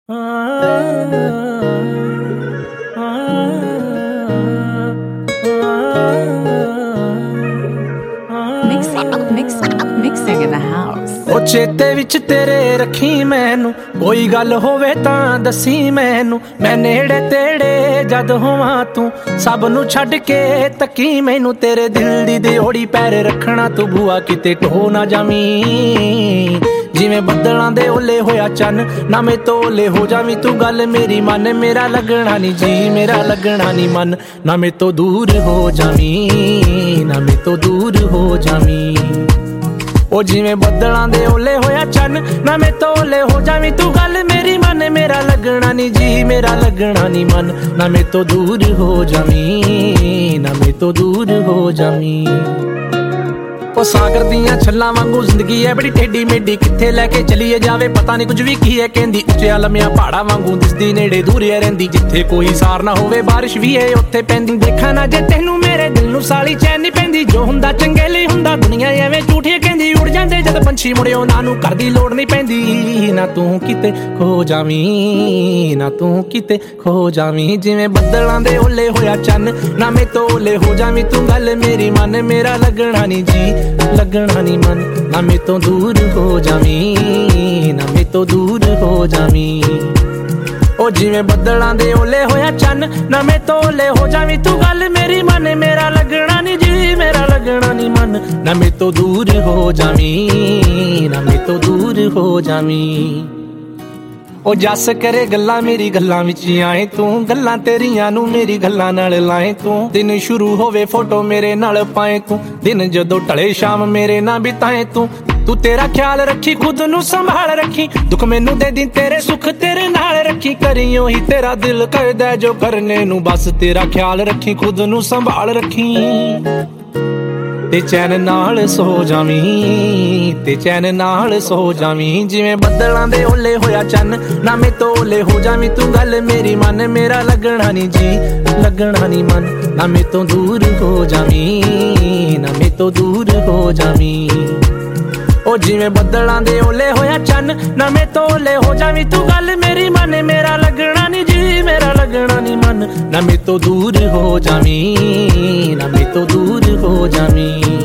Mixing in the house। ਉਹ ਚੇਤੇ ਵਿੱਚ ਤੇਰੇ ਰੱਖੀ ਮੈਨੂੰ, ਕੋਈ ਗੱਲ ਹੋਵੇ ਤਾਂ ਦੱਸੀ ਮੈਨੂੰ। ਮੈਂ ਨੇੜੇ ਤੇੜੇ ਜਦ ਹੋਵਾਂ ਤੂੰ ਸਭ ਨੂੰ ਛੱਡ ਕੇ ਤੱਕੀ ਮੈਨੂੰ। ਤੇਰੇ ਦਿਲ ਦੀ ਦਿਓੜੀ ਪੈਰ ਰੱਖਣਾ ਤੂੰ ਬੂਆ ਕਿਤੇ ਢੋ ਨਾ ਜਾਵੀਂ। ਜਿਵੇਂ ਬੱਦਲਾਂ ਦੇ ਓਲੇ ਹੋਇਆ ਚੰਨ ਨਾ ਮੇ ਤੋਲੇ ਹੋ ਜਾਵੀਂ ਤੂੰ। ਗੱਲ ਮੇਰੀ ਮੰਨ, ਮੇਰਾ ਲੱਗਣਾ ਨੀ ਜੀ, ਮੇਰਾ ਲੱਗਣਾ ਨੀ ਮਨ। ਨਾ ਮੇ ਤੋਂ ਦੂਰ ਹੋ ਜਾਵੀਂ, ਨਾ ਮੇ ਤੋਂ ਦੂਰ ਹੋ ਜਾਵੀਂ। ਉਹ ਜਿਵੇਂ ਬੱਦਲਾਂ ਦੇ ਓਲੇ ਹੋਇਆ ਚੰਨ ਨਾ ਮੇ ਤੋਲੇ ਹੋ ਜਾਵੀਂ ਤੂੰ। ਗੱਲ ਮੇਰੀ ਮੰਨ, ਮੇਰਾ ਲੱਗਣਾ ਨੀ ਜੀ, ਮੇਰਾ ਲੱਗਣਾ ਨੀ ਮਨ। ਨਾ ਮੇ ਤੋਂ ਦੂਰ ਹੋ ਜਾਵੀਂ, ਨਾ ਮੇ ਤੋਂ ਦੂਰ ਹੋ ਜਾਵੀਂ। ਉਹ ਸਾਗਰ ਦੀਆਂ ਛੱਲਾਂ ਵਾਂਗੂ ਜ਼ਿੰਦਗੀ ਐ ਬੜੀ ਟੇਢੀ ਮੇਢੀ, ਕਿੱਥੇ ਲੈ ਕੇ ਚਲੀਏ ਜਾਵੇ ਪਤਾ ਨੀ ਕੁਝ ਵੀ ਕੀ ਐ ਕਹਿੰਦੀ। ਉੱਚਿਆ ਲੰਮਿਆ ਪਹਾੜਾਂ ਵਾਂਗੂ ਦਿਸਦੀ ਨੇੜੇ ਦੂਰ ਐ ਰਹਿੰਦੀ। ਜਿੱਥੇ ਕੋਈ ਸਾਰ ਨਾ ਹੋਵੇ ਬਾਰਿਸ਼ ਵੀ ਐ ਉੱਥੇ ਪੈਂਦੀ। ਦੇਖਾਂ ਨਾ ਜੇ ਤੈਨੂੰ ਮੇਰੇ ਦਿਲ ਨੂੰ ਸਾਲੀ ਚੈਨ ਨੀ ਪੈਂਦੀ। ਜੋ ਹੁੰਦਾ ਚੰਗੇ ਲਈ ਹੁੰਦਾ, ਦੁਨੀਆ ਐਵੇਂ ਝੂਠੀਆਂ ਕਹਿੰਦੀ। ਉੜ ਜਾਂਦੇ ਜਦ ਪੰਛੀ ਮੁੜਿਓ ਨਾ ਨੂੰ ਘਰ ਦੀ ਲੋੜ ਨੀ ਪੈਂਦੀ। ਨਾ ਤੂੰ ਕਿਤੇ ਖੋ ਜਾਵੀਂ, ਨਾ ਤੂੰ ਕਿਤੇ ਖੋ ਜਾਵੀਂ। ਜਿਵੇਂ ਬੱਦਲਾਂ ਦੇ ਓਲੇ ਹੋਇਆ ਚੰਨ ਨਾ ਮੇ ਤੋਲੇ ਹੋ ਜਾਵੀਂ ਤੂੰ। ਗੱਲ ਮੇਰੀ ਮੰਨ, ਮੇਰਾ ਲੱਗਣਾ ਨੀ ਜੀ, ਲੱਗਣਾ ਨੀ ਮਨ। ਨਾ ਮੇ ਤੋਂ ਦੂਰ ਹੋ ਜਾਵੀਂ, ਨਾ ਮੇ ਤੋਂ ਦੂਰ ਹੋ ਜਾਵੀਂ। ਉਹ ਜਿਵੇਂ ਬੱਦਲਾਂ ਦੇ ਓਲੇ ਹੋਇਆ ਚੰਨ ਨਾ ਮੇ ਤੋਲੇ ਹੋ ਜਾਵੀਂ ਤੂੰ। ਗੱਲ ਮੇਰੀ ਮੰਨ, ਮੇਰਾ ਲੱਗਣਾ ਨੀ ਜੀ, ਮੇਰਾ ਲੱਗਣਾ ਨੀ ਮਨ। ਨਾ ਮੇ ਤੋਂ ਦੂਰ ਹੋ ਜਾਵੀਂ, ਨਾ ਮੇ ਤੋਂ ਦੂਰ ਹੋ ਜਾਵੀਂ। ਉਹ ਜੱਸ ਕਰੇ ਗੱਲਾਂ ਮੇਰੀ ਗੱਲਾਂ ਵਿੱਚ ਆਏ ਤੂੰ। ਗੱਲਾਂ ਤੇਰੀਆਂ ਨੂੰ ਮੇਰੀ ਗੱਲਾਂ ਨਾਲ ਲਾਏ ਤੂੰ। ਦਿਨ ਸ਼ੁਰੂ ਹੋਵੇ ਫੋਟੋ ਮੇਰੇ ਨਾਲ ਪਾਏ ਤੂੰ। ਦਿਨ ਜਦੋਂ ਢਲੇ ਸ਼ਾਮ ਮੇਰੇ ਨਾਲ ਬਿਤਾਏ ਤੂੰ। ਤੂੰ ਤੇਰਾ ਖਿਆਲ ਰੱਖੀ, ਖੁਦ ਨੂੰ ਸੰਭਾਲ ਰੱਖੀ। ਦੁੱਖ ਮੈਨੂੰ ਦੇ ਦੀ, ਤੇਰੇ ਸੁੱਖ ਤੇਰੇ ਨਾਲ ਰੱਖੀ। ਕਰੀ ਉਹੀ ਤੇਰਾ ਦਿਲ ਕਰਦਾ ਜੋ ਕਰਨੇ ਨੂੰ। ਬਸ ਤੇਰਾ ਖਿਆਲ ਰੱਖੀ, ਖੁਦ ਨੂੰ ਸੰਭਾਲ ਰੱਖੀ। ਤੇ ਚੈਨ ਨਾਲ ਸੋ ਜਾਵੀਂ, ਤੇ ਚੈਨ ਨਾਲ ਸੋ ਜਾਵੀਂ। ਜਿਵੇਂ ਬੱਦਲਾਂ ਦੇ ਓਲੇ ਹੋਇਆ ਚੰਨ ਨਾ ਮੇ ਤੋਲੇ ਹੋ ਜਾਵੀਂ ਤੂੰ। ਗੱਲ ਮੇਰੀ ਮੰਨ, ਮੇਰਾ ਲੱਗਣਾ ਨੀ ਜੀ, ਲੱਗਣਾ ਨੀ ਮਨ। ਨਾ ਮੇ ਤੋਂ ਦੂਰ ਹੋ ਜਾਵੀਂ, ਨਾ ਮੇ ਤੋਂ ਦੂਰ ਹੋ ਜਾਵੀਂ। ਉਹ ਜਿਵੇਂ ਬੱਦਲਾਂ ਦੇ ਓਲੇ ਹੋਇਆ ਚੰਨ ਨਾ ਮੇ ਤੋਲੇ ਹੋ ਜਾਵੀਂ ਤੂੰ। ਗੱਲ ਮੇਰੀ ਮੰਨ, ਮੇਰਾ ਲੱਗਣਾ ਨੀ ਜੀ, ਮੇਰਾ ਲੱਗਣਾ ਨੀ ਮਨ। ਨਾ ਮੇ ਤੋਂ ਦੂਰ ਹੋ ਜਾਵੀਂ, ਨਾ ਮੇ ਤੋਂ ਦੂਰ ਹੋ ਜਾਵੀਂ।